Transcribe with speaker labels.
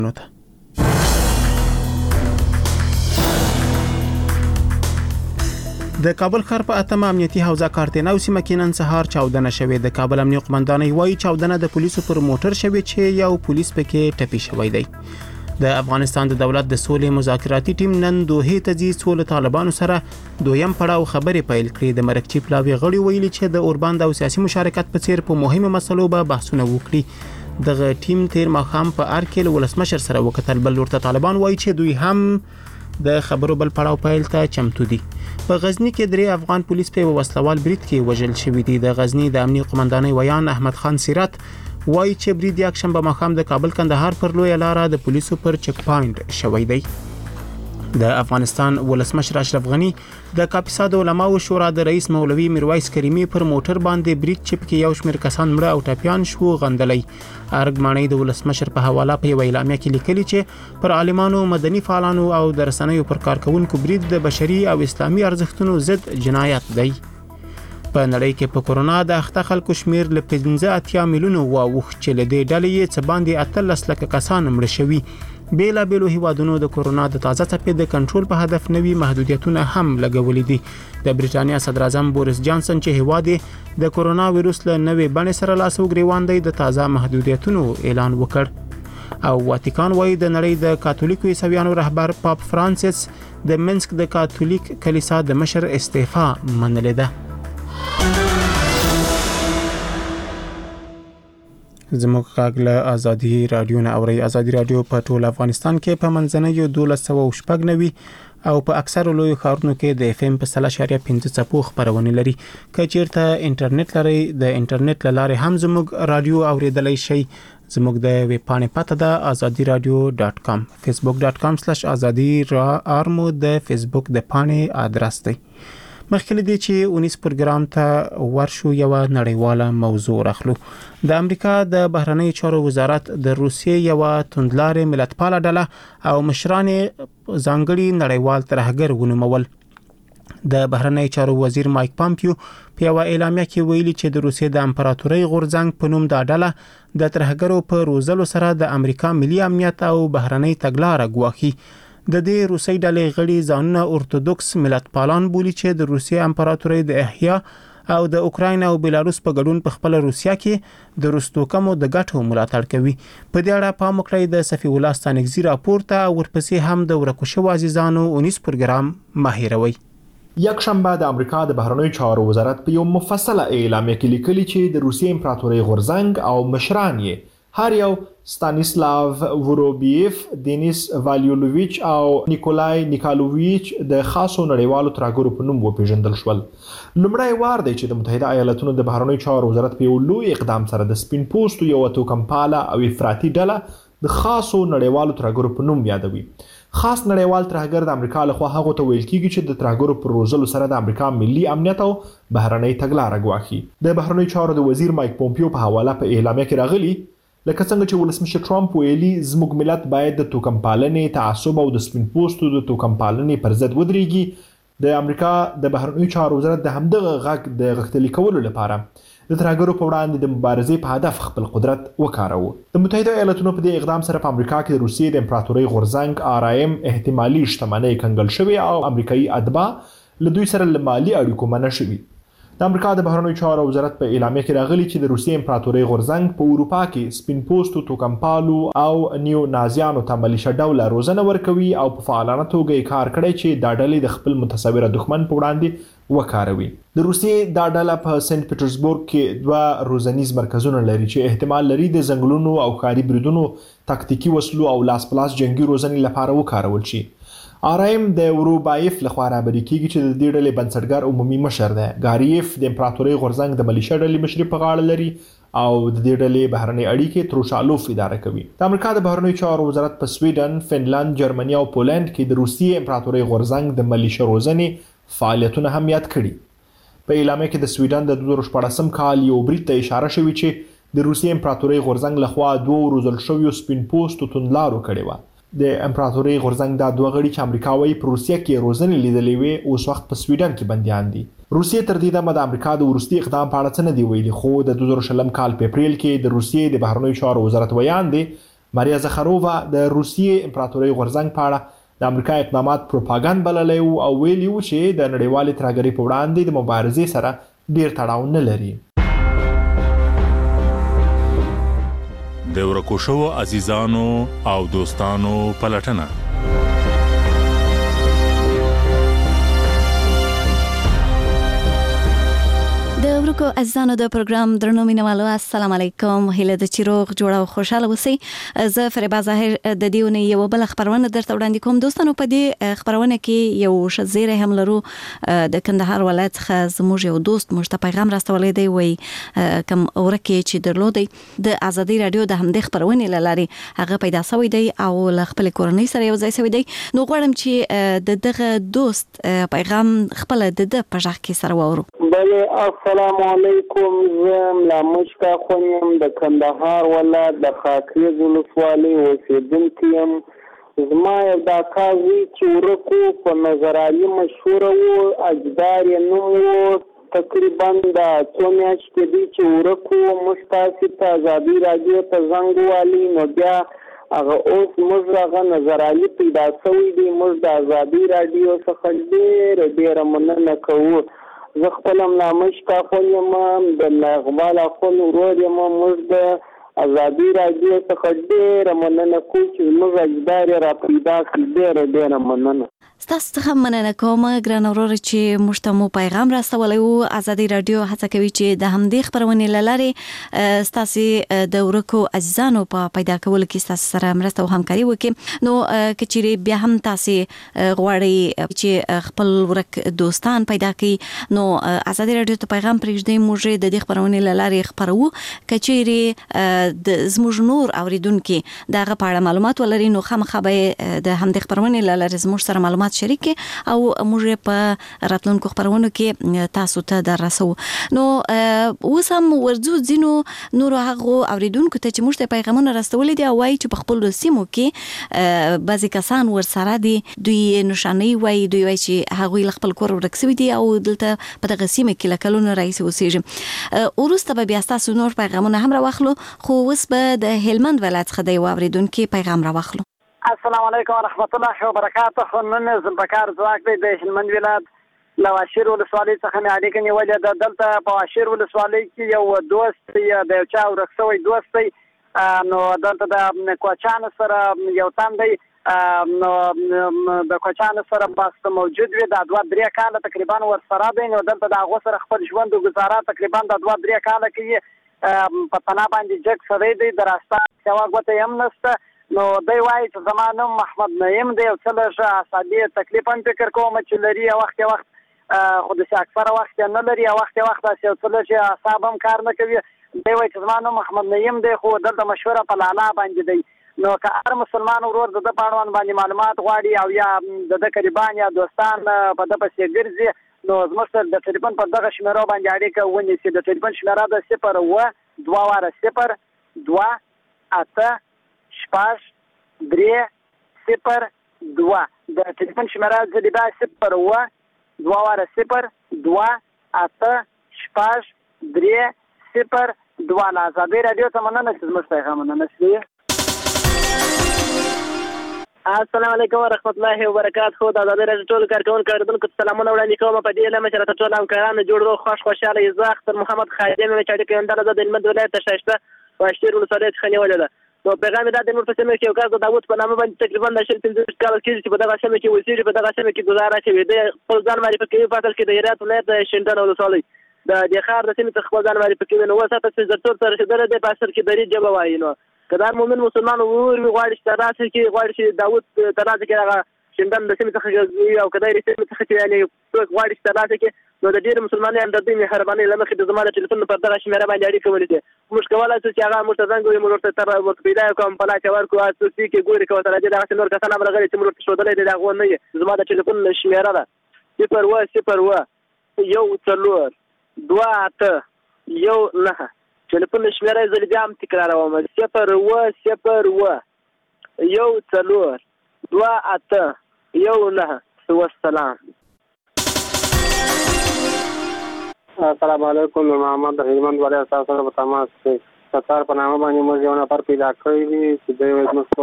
Speaker 1: د کابل ښار په اتمه امنیتي حوزه کارتینا او سیمه کې نن سهار چاودنه شوې. د کابل امنیه قومندانۍ وایي چاودنه د پولیسو پر موټر شوې چې یو پولیس پکې ټپي شوی دی. د افغانستان د دولت د سولې مذاکراتي ټیم نن دوحې ته ځي څو طالبانو سره دویم پړاو خبرې پیل کړې. د مرکچی پلاوی غړي ویلي چې د اوربند او سیاسي مشارکت په څیر په مهمه مسلو به بحثونه وکړي. دغه ټیم تیر ماښام په ارکل ولسمشر سره وکتل. بل ورته طالبان وایي چې دوی هم د خبرو بل پړاو پیل ته چمتو دي. په غزنی کې 3 افغان پولیس په وسلوال برید کې وژل شوی دي. د غزنی د امنیه قومندانۍ ویان احمد خان سیرت وایي چې برید یک شنبه ماښام د کابل کندهار پر لوی لار د پولیسو پر چک پاینټ شوی دی. د افغانستان ولسمشر اشرف غنی د کاپیسا د علماو شورا د رئیس مولوی میرویس کریمی پر موټر باندې برید چې پکې یو شمېر کسان مړه او ټپیان شو غندلی. ارګمانۍ د ولسمشر په حواله په یو اعلامیه کې لیکلي چې پر عالمانو، مدني فعالانو او د رسنیو پر کارکونکو برید د بشري او اسلامي ارزښتونو ضد جنایت دی. په نړۍ کې په کورونا د اخته خلکو شمیر له 15 میلیونو واوښت چې له دې ډلې یې څه باندې 18 لکه کسان مړه شوي. بیلابیلو هیوادونو د کورونا د تازه څپې د کنټرول په هدف نوي محدودیتونه هم لګولې دي. د بریټانیا صدر اعظم بوریس جانسن چې هیواد د کورونا وایروس له نوې بڼې سره لاس وګریوان دی د تازه محدودیتونو اعلان وکړ. او واتیکان وایي د نړۍ د کاتولیکو عیسویانو رهبر پاپ فرانسیس د منسک د کاتولیک کلیسا د مشر استعفا منلې ده. زموږ غږ له ازادي رادیو نه اوري. ازادي رادیو په ټول افغانستان کې په منځنۍ 1290 او په اکثر لوی ښارونو کې د FM په 3.5 څپو خبرونه لري. که چیرته انټرنیټ لري د انټرنیټ لاره هم زموږ رادیو اوریدلای شي. زموږ د ویب پاڼې پته ده azadiradio.com. facebook.com/azadi رمو د فیسبوک د پاڼې ادرس دی. مخکې دی چې 19 پروګرام ته ورشو یو نړیواله موضوع راخلو. د امریکا د بهرنی چارو وزارت د روسیې یو توندلارې ملتپاله ډله او مشران ځانګړي نړیوال ترهګر ونومول. د بهرنی چارو وزیر مایک پامپیو په یو اعلامیه کې ویلي چې د روسیې د امپراتورۍ غورځنګ په نوم دا ډله د ترهګرو په روزلو سره د امریکا ملي امنیت او بهرنی تګلارې ګواښي. د دې روسي ډلې غړي ځانونه اورتودوکس ملتپالان بولي چې د روسیې امپراتورۍ د احیا او د اوکراین او بیلاروس په ګډون په خپل روسیا کې د روستوکمو د ګټو ملاتړ کوي. په دې اړه پام وکړئ د صفی الله ستانکزی راپورته او ورپسې هم د ورکوشو عزیزانو 19 پروګرام ماهیروي.
Speaker 2: یک شنبه د امریکا د بهرنیو چارو وزارت په یو مفصله اعلامیه کې لیکلي چې د روسیې امپراتورۍ غورځنګ او مشران یې هر یو ستانیسلاو وروبیف، دینیس والیولویچ او نیکولای نیکالوویچ د خاصو نړیوالو ترهګرو په نوم وپیژندل شول. لومړی وار دی چې د متحده ایالاتونو د بهرنیو چارو وزارت په یو لوی اقدام سره د سپین پوستو یو توکمپاله او افراطي ډله د خاصو نړیوالو ترهګرو په نوم یادوي. خاص نړیوال ترهګر د امریکا لخوا هغه ته ویل کیږي چې د ترهګرو پر روزلو سره د امریکا ملي امنیت او بهرنی تګلارې ګواښي. د بهرنیو چارو د وزیر مایک پومپیو په حواله په اعلامیه کې راغلي لکه څنګه چې ولسمشر ټرمپ ویلي زموږ ملت باید د توکمپالنې، تعصب او د سپین پوستو د توکمپالنې پر ضد ودرېږي. د امریکا د بهرنیو چارو وزارت د همدغه غږ د غښتلي کولو لپاره د ترهګرو په وړاندې د مبارزې په هدف خپل قدرت وکاروه. د متحده ایالاتونو په دې اقدام سره په امریکا کې د روسیې د امپراتورۍ غورځنګ RM احتمالي شتمنۍ کنګل شوی او امریکایي اتباع له دوی سره له مالي اړیکو منع شوي. د امریکا د بهرنیو چارو وزارت په اعلامیه کې راغلي چې د روسیې امپراتورۍ غورځنګ په اروپا کې سپین پوستو، توکمپالو او نیو نازیانو ته ملیشه ډوله روزنه ورکوي او په فعالانه توګه یې کار کړی چې دا ډلې د خپل متصوره دښمن په وړاندې وکاروي. د روسیې دا ډله په سنت پیټرزبورګ کې 2 روزنیز مرکزونه لري چې احتمال لري د ځنګلونو او ښاري بریدونو، تاکتیکي وسلو او لاس پلاس جنگي روزنې لپاره وکارول شي. RM د وروبایف لخوا رابري کیږي چې د دې ډلې بنسټګر عمومي مشر دی. ګاریف د امپراتورۍ غورځنګ د ملیشه ډلې مشري په غاړه لري او د دې ډلې بهرنۍ اړیکې تروشالوف اداره کوي. د امریکا د بهرنیو چارو وزارت په سویډن، فنلند، جرمني او پولند کې د روسیې امپراتورۍ غورځنګ د ملیشه روزنې فعالیتونه هم یاد کړي. په اعلامیه کې د سویډن د 2014 کال یو برید ته اشاره شوې چې د روسیې امپراتورۍ غورځنګ لخوا 2 روزل شویو سپین پوستو توندلارو کړي و. د امپراتورۍ غورځنګ دا 2 غړي چې امریکا وايي په روسیه کې روزنې لیدلې وي اوس وخت په سویډن کې بنديان دي. روسیې تر دې دمه د امریکا د وروستي اقدام په اړه څه نه دی ویلي، خو د 2020 کال په اپریل کې د روسیې د بهرنیو چارو وزارت ویان دی ماریا زخرووا د روسیې امپراتورۍ غورځنګ په اړه د امریکا اقدامات پروپاګاندا بللی او ویلي و چې د نړیوالې ترهګرۍ په وړاندې د مبارزې سره ډیر تړاو نه لري.
Speaker 3: د ورکو شوو عزیزانو او دوستانو پلټنه.
Speaker 4: د ورکو عزیزانو د پروګرام درنو مینوالو السلام علیکم. هیله د چیروغ جوړه او خوشاله اوسئ. زه فریبا ظاهر د دیونه یو بل خبرونه درته وړاندې کوم. دوستانو په دې خبرونه کې یو شزیره هم لرو د کندهار ولایت څخه زموږ یو دوست مشته پیغام راستولې دی وای کوم ورکه چې درلودي د ازادي رادیو د همدې خبرونه لاري هغه پیدا شوی دی او ل خپل کورنۍ سره یو ځای شوی دی. نو غواړم چې د دغه دوست پیغام خپل د پژغ کې سره وورو.
Speaker 5: بله السلام علیکم. زم لا مشکا خونیم د کندهار ولایت د خاکریز ولسوالۍ اوسیدونکی یم. زما یو دا کازي چې ورکو په نظرالي مشهور و اجدار یې نوم و تقریبا د څو میاشتې دی چې ورکو موږ تاسې ته ازادي راډیو ته زنګ ووالي نو بیا هغه اوس موږ هغه نظرالي پیدا شوی دی. موږ د ازادي راډیو څخه ډېره مننه کوو. زه خپل ملامشکا خون یم د اقبال اخون ورور یم. موږ د ازادي راډیو څخه ډېره مننه کوو چې موږ اجدار را پیدا کړي. ډېره مننه.
Speaker 4: ستاسو څخه مننه کوم ګران ورور چې موږ ته مو پیغام راستولی و. ازادي راډیو هڅه کوي چې د همدې خبرونې له لارې ستاسو د ورکو عزیزانو په پیدا کولو کې ستاسو سره مرسته او همکاري وکړي. نو که چیرې بیا هم تاسو غواړئ چې خپل ورک دوستان پیدا کړئ نو ازادي راډیو ته پیغام پرېږدئ. موږ د دې خبرونې له لارې خبرو. که چیرې د زموږ نور اوریدونکو دغه په اړه معلومات ولري نو خامخا به د همدې خبرونې له لارې زموږ سره معلومات شریک او موږ په راتلونکو خبرونو کې تاسو ته دررسو. نو اوس هم ورځو ځینو نور هغه اوریدونکو ته چې موږ ته پیغامونه راستولي دي او وايي چې په خپل سیمو کې بعضی کسان ورسره دي دوی نشاني وايي دوی وايي چې هغه خپل کور ورکسوي دي او دلته په دغه سیمه کې لکلونه رئیس اوسېږي. ورسته به بیا تاسو نور پیغامونه هم راوخلو خو اوس به د هلمند ولایت څخه دی اوریدونکو پیغام راوخلو.
Speaker 5: السلام علیکم ورحمت الله وبرکاته. نن زمبکار ځواک دی د هلمند ولایت له واشیر ولسوالۍ څخه مې اړیکه نیولې ده. دلته په واشیر ولسوالۍ کې یو دوست د یو چا ورک شوی دوست دی. نو دلته د کوچانو سره یو تن دی. نو د کوچانو سره بس موجود وي د 2-3 کاله تقریبا ورسره دی. نو دلته د هغو سره خپل ژوند او ګزاره تقریبا د 2-3 کاله کې په تنا باندې جګ سړی دی. د راسته سوا ګوته هم نشته. نو دی وایي چې زما نوم محمد نعیم دی او څه لږ اعصابي تکلیف هم فکر کوم چې لري. وخت خو داسې اکثره وخت نه لري. وخت داسې یو څه لږ اعصاب هم کار نه کوي. دی وایي چې زما نوم محمد نعیم دی خو دلته مشهوره په لالا باندې دی. نو که هر مسلمان ورور د ده په اړوند باندې معلومات غواړي او یا د ده قریبان یا دوستان په ده پسې ګرځي نو زموږ سره د ټلیفون په دغه شمیرو باندې اړیکه ونیسي. د ټلیفون شمیره د 0-2-0-2-3-0-2. د ټلیفون شمیره زه د 0-2-0-2-3-0-2. ازادي راډیو ته مننه چې زموږ پیغامونه نشي. السلام علیکم ورحمت الله وبرکاته. د ازادي راډیو ټول کارکونکو اوریدونکو ته سلامونه وړاندې کوم. په دې لمه چې راته ټول همکارانو جوړ روغ خوشاله یې. زه اختر محمد خادم مې چې اړیکه انداله د هلمند ولایت شایسته واشیر ولسوالۍ څخه نیولې ده. نو پیغام دا د نور په سیمه کې یو کس د داوود په نامه باندې تقریبا د 15 کال کېږي چې په دغه سیمه کې اوسېږي. په دغه سیمه کې ګزاره کوي. د خپل ځان معرفي کوي په اصل کې د هرات ولایت شینډن ولسوالۍ د دې ښار د سیمې څخه خپل ځان معرفي کوي. نو اوس هڅه چې زرتور ته رسېدلی دی په اصل کې دري ژبه وایي. نو که دا مؤمن مسلمان ورور وي غواړي چې ترلاسه کړي غواړي چې داوود ترلاسه کړي هغه شینډن د سیمې څخه او که د سیمې څخه چې یعنې څوک غواړي چې ترلاسه کړي نو د ډېرو مسلمانۍ همدردۍ مهربانۍ له مخې د زما د ټلیفون پر دغه شمېره باندې اړیکه ونیسي. موږ کولی شو چې هغه موږ ته زنګ ووهي موږ ورته پیدا یې کړو په لاس یې ورکړو. څوک کې ګوري که ورته راځي دغسې نور کسان هم راغلي چې موږ ورته ښودلی دی د هغو نه یې. زما د ټلیفون شمېره ده 0-0-1-2-8-1-9. ټلیفون شمېره یې زه بیا هم تکراروم 0-0-1-2-8-1-9. والسلام.
Speaker 6: السلام علیکم. محمد هلمند ولایت تاسو سره په تماس کې ستار په نامه باندې موږ یو نفر پیدا کړی دی چې دوی موږ